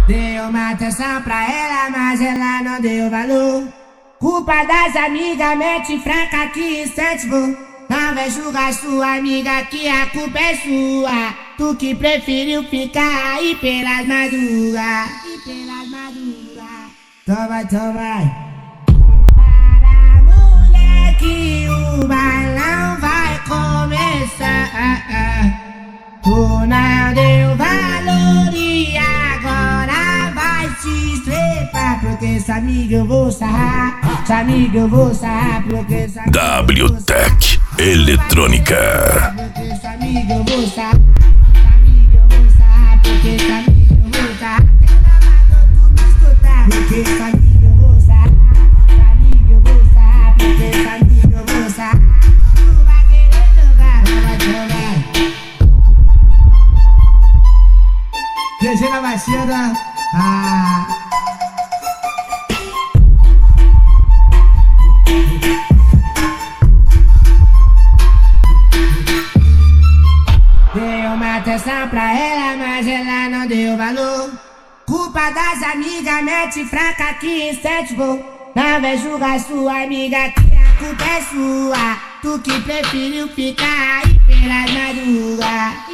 Dei uma atenção pra ela, mas ela não deu valor. Culpa das amigas, mente fraca que incentivou. Não vai julgar sua amiga que a culpa é sua. Tu que preferiu ficar aí pelas madrugas. Então vai. Para mulher que o balão vai começar. Tu não deu valor e agora vai se estrepar. Porque sua amiga eu vou sarrar. Sua amiga eu vou sarrar. Porque sua amiga eu vou sarrar. WTech Eletrônica. Porque sua amiga eu vou sarrar. Sua amiga eu vou sarrar. Porque sua amiga eu vou sarrar. Tu me escutar. Porque sua amiga eu vou sarrar. Sua amiga eu vou sarrar. Porque sua amiga eu vou sarrar. Tu vai querer jogar. Vai. GG na batida. Dei uma atenção pra ela, mas ela não deu valor. Culpa das amigas, mente fraca que incentivou. Não vai julgar sua amiga que a culpa é sua. Tu que preferiu ficar aí pelas madrugas.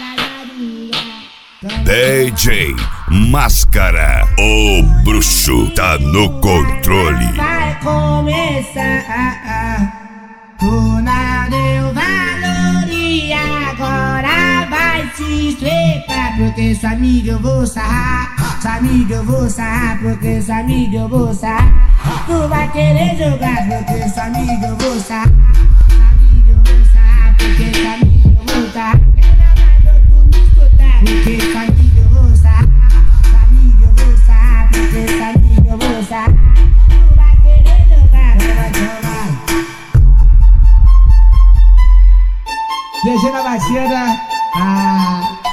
DJ Máscara, o bruxo tá no controle. Vai começar. Tu não deu valor e agora vai se estrepar. Porque sua amiga eu vou sarrar. Sua amiga eu vou sarrar. Porque sua amiga eu vou sarrar. Tu vai querer jogar. Porque sua amiga eu vou sarrar. Sua amiga eu vou sarrar. Porque sua amiga eu vou sarrar. Tu me escutar. Porque sua amiga eu vou sarrar. Sua amiga eu vou sarrar. Porque sua amiga eu vou sarrar. Tu vai querer jogar. Vai. GG na batida.